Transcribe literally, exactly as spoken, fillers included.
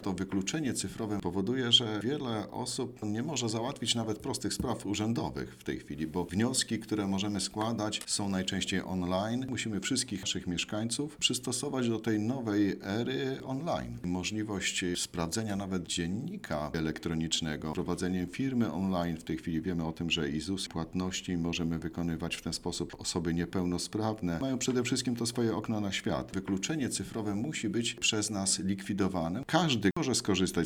To wykluczenie cyfrowe powoduje, że wiele osób nie może załatwić nawet prostych spraw urzędowych w tej chwili, bo wnioski, które możemy składać, są najczęściej online. Musimy wszystkich naszych mieszkańców przystosować do tej nowej ery online. Możliwość sprawdzenia nawet dziennika elektronicznego, prowadzenie firmy online. W tej chwili wiemy o tym, że i ZUS płatności możemy wykonywać w ten sposób. Osoby niepełnosprawne mają przede wszystkim to swoje okno na świat. Wykluczenie cyfrowe musi być przez nas likwidowane. Każdy może skorzystać